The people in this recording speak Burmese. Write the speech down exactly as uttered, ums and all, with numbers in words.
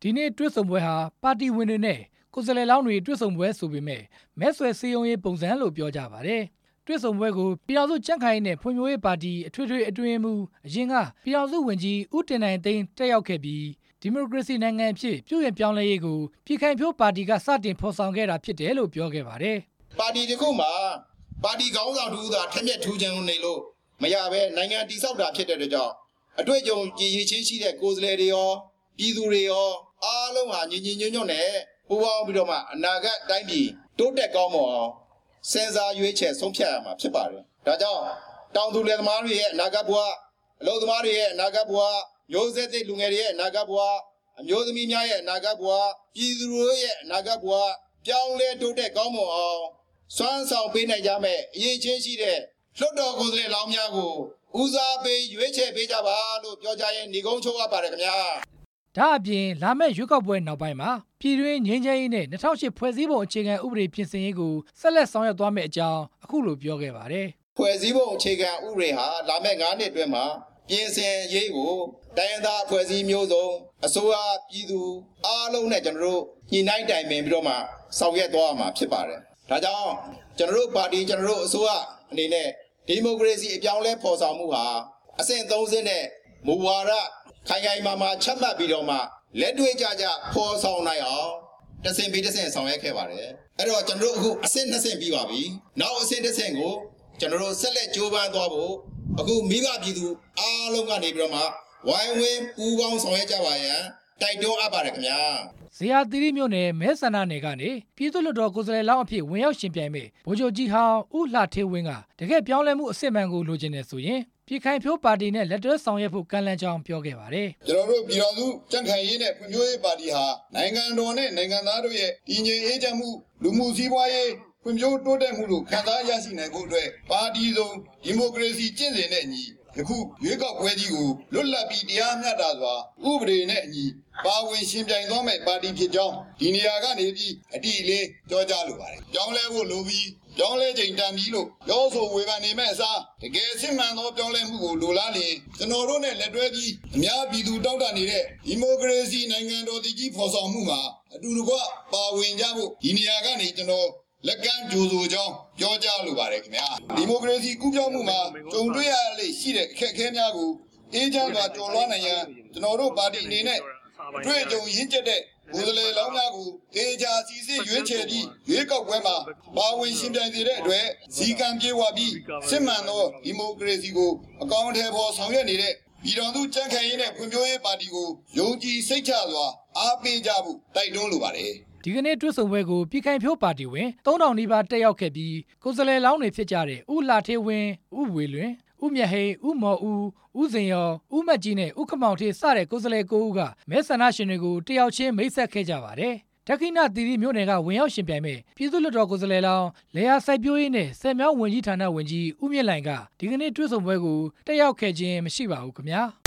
ဒီနေ့တွေ့ဆုံပွဲဟာပါတီဝင်တွေနဲ့ကိုယ်စားလှယ်လောင်းတွေတွေ့ဆုံပွဲဆိုပေမဲ့မဲဆွယ်စည်းရုံးရေးပုံစံလို့ပြောကြပါတယ်တွေ့ဆုံပွဲကိုပြည်တော်စုကြံ့ခိုင်ရေးနဲ့ဖွံ့ဖြိုးရေးပါတီအထွေထွေအတွင်းမှုအရင်ကပြည်တော်စုဝန်ကြီးဦးတင်နိုင်သိန်းတက်ရောက်ခဲ့ပြီးဒီမိုကရေစီနိုင်ငံအဖြစ်ပြုပြင်ပြောင်းလဲရေးကိုပြည်ခိုင်ဖြိုးပါတီကစတင်ဖော်ဆောင်ခဲ့တာဖြစ်တယ်လို့ပြောခဲ့ပါတယ်ပါတီတစ်ခုမှာပါတီခေါင်းဆောင်တူသာထက်မြက်ထူးချမ်းနေလို့မရဘဲနိုင်ငံတည်ဆောက်တာဖြစ်တဲ့အတွက်ကြောင့်အတွေ့အကြုံကြည်ရချင်းရှိတဲ့ကိုယ်စားလှယ်တွေရောပြည်သူတွေရောအားလုံးဟာညီညီညွတ်ညွတ်နဲ့ပူးပေါင်းပြီးတော့မှအနာဂတ်တိုင်းပြည်တိုးတက်ကောင်းမွန်အောင်စဉ်းစားရွေးချယ်ဆုံးဖြတ်ရမှာဖြစ်ပါတယ်။ဒါကြောင့်တောင်သူလယ်သမားတွေရဲ့အနာဂတ်ဘဝအလုပ်သမားတွေရဲ့အနာဂတ်ဘဝမျိုးဆက်သစ်လူငယ်တွေရဲ့အနာဂတ်ဘဝအမျိုးသမီးများရဲ့အနာဂတ်ဘဝပြည်သူတို့ရဲ့အနာဂတ်ဘဝပြောင်းလဲတိုးတက်ကောင်းမွန်အောင်စွမ်းဆောင်ပေးနိုင်ကြမယ်အရေးချင်းရှိတဲ့လွှတ်တော်ကိုယ်စားလှယ်လောင်းများကိုဦးစားပေးရွေးချယ်ပေးကြပါလို့ပြောကြရင်ညီကုန်းချုပ်ရပါတယ်ခင်ဗျာဒါအပြင်လာမယ့်ရွေးကောက်ပွဲနောက်ပိုင်းမှာပြည်တွင်းငြိမ်းချမ်းရေးနဲ့၂၀၀၈ဖွဲ့စည်းပုံအခြေခံဥပဒေပြင်ဆင်ရေးကိုဆက်လက်ဆောင်ရွက်သွားမယ့်အကြောင်းအခုလိုပြောခဲ့ပါတယ်ဖွဲ့စည်းပုံအခြေခံဥပဒေဟာလာမယ့်၅နှစ်အတွင်းမှာပြင်ဆင်ရေးကိုတိုင်းရင်းသားဖွဲ့စည်းမျိုးစုံအစိုးရပြည်သူအားလုံးနဲ့ကျွန်တော်တို့ညှိနှိုင်းတိုင်ပင်ပြီးတော့မှဆောင်ရွက်သွားမှာဖြစ်ပါတယ်ဒါကြောင့်ကျွန်တော်တို့ပါတီကျွန်တော်တို့အစိုးရအနေနဲ့ဒီမိုကရေစီအပြောင်းလဲဖော်ဆောင်မှုဟာအဆင့်၃ဆင့်နဲ့မူဝါဒခိုင်ခိုင်မာမာချမှတ်ပြီးတော့မှလက်တွေ့ကြကြဖော်ဆောင်နိုင်အောင်တဆင့်ပြီးတဆင့်ဆောင်ရွက်ခဲ့ပါတယ်အဲ့တော့ကျွန်တော်တို့အခုအဆင့်၂ဆင့်ပြီးပါပြီနောက်အဆင့်တစ်ဆင့်ကိုကျွန်တော်တို့ဆက်လက်ကြိုးပမ်းသွားဖို့အခုမိဘပြည်သူအားလုံးကနေပြီးတော့မှဝိုင်းဝန်းပူးပေါင်းဆောင်ရွက်ကြပါရန်တိုက်တွန်းအပ်ပါတယ်ခင်ဗျာဇေယျသီရိမြို့နယ်မဲဆန္ဒနယ်ကနေပြည်သူ့လွှတ်တော်ကိုယ်စားလှယ်လောင်းအဖြစ်ဝင်ရောက်ရှင်ပြိုင်မဲ့ဗိုလ်ချုပ်ကြီးဟောင်းဦးလှထေးဝင်းကတကယ်ပြောင်းလဲမှုအစစ်မှန်ကိုလိုချင်တယ်ဆိုရင်ပြည်ခိုင်ဖြိုးပါတီနဲ့လက်တွဲဆောင်ရွက်ဖို့ကမ်းလှမ်းကြောင်းပြောခဲ့ပါတယ်ကျွန်တော်တို့ပြည်တော်စုကြံ့ခိုင်ရေးနဲ့ဖွံ့ဖြိုးရေးပါတီဟာနိုင်ငံတော်နဲ့နိုင်ငံသားတို့ရဲ့တည်ငြိမ်အေးချမ်းမှုလူမှုစီးပွားရေးဖွံ့ဖြိုးတိုးတက်မှုတို့ခံစားရရှိနိုင်ဖို့အတွက်ပါတီစုံဒီမိုကရေစီကျင့်စဉ်နဲ့အညီယခုရွေးကောက်ပွဲကြီးကိုလွတ်လပ်ပြီးတရားမျှတစွာဥပဒေနဲ့အညီပါဝင်ရှင်ပြိုင်သွားမယ့်ပါတီဖြစ်ကြောင်းဒီနေရာကနေပြီးအတိအလေးပြောကြားလိုပါတယ်။ပြောင်းလဲဖို့လိုပြီးပြောင်းလဲချိန်တန်ပြီလို့ပြောဆိုဝေဖန်နေမဲ့အစားတကယ်စစ်မှန်သောပြောင်းလဲမှုကိုလိုလားလျင်ကျွန်တော်တို့နဲ့လက်တွဲပြီးအများပြည်သူတောင်းတနေတဲ့ဒီမိုကရေစီနိုင်ငံတော်တည်ကြီးဖော်ဆောင်မှုမှာအတူတကွပါဝင်ကြဖို့ဒီနေရာကနေကျွန်တော်လက်ကမ်းကြိုဆိုကြောင်းပြောကြားလိုပါတယ်ခင်ဗျာဒီမိုကရေစီကူးပြောင်းမှုမှာကြုံတွေ့ရလေရှိတဲ့အခက်အခဲများကိုအေးချမ်းစွာကျော်လွှားနိုင်ရန်ကျွန်တော်တို့ပါတီအနေနဲ့တွေ့ကြုံရင့်ကျက်တဲ့ကိုယ်စားလှယ်လောင်းများကိုအေးချမ်းစီစစ်ရွေးချယ်ပြီးရွေးကောက်ပွဲမှာပါဝင်ရှင်ပြိုင်စေတဲ့အတွက်စီကံပြေဝပြီးစစ်မှန်သောဒီမိုကရေစီကိုအကောင့်အထည်ဖော်ဆောင်ရွက်နေတဲ့ပြည်တော်စုကြံ့ခိုင်ရေးနဲ့ဖွံ့ဖြိုးရေးပါတီကိုယုံကြည်စိတ်ချစွာအားပေးကြဖို့တိုက်တွန်းလိုပါတယ်ဒီကနေ့တွေ့ဆုံပွဲကိုပြည်ခိုင်ဖြိုးပါတီဝင်သုံးထောင်နီးပါးတက်ရောက်ခဲ့ပြီးကိုယ်စားလှယ်လောင်းတွေဖြစ်ကြတဲ့ဦးလှထေးဝင်းဦးဝေလွင်ဦးမြတ်ဟိန်ဦးမော်ဦးဦးစင်ရောဦးမတ်ကြီးနဲ့ဦးခမောင်ထေးစတဲ့ကိုယ်စားလှယ်ကိုဦးကမဲဆန္ဒရှင်တွေကိုတယောက်ချင်းမိတ်ဆက်ခဲ့ကြပါတယ်ဒက္ခိဏသီရိမြို့နယ်ကဝင်ရောက်ရှင်ပြိုင်မဲ့ပြည်သူ့လွှတ်တော်ကိုယ်စားလှယ်လောင်းလေယာစိုက်ပျိုးရေးနဲ့ဆယ်မြောင်းဝန်ကြီးဌာနဝန်ကြီးဦးမြင့်လိုင်ကဒီကနေ့တွေ့ဆုံပွဲကိုတက်ရောက်ခဲ့ခြင်းမရှိပါဘူးခင်ဗျာ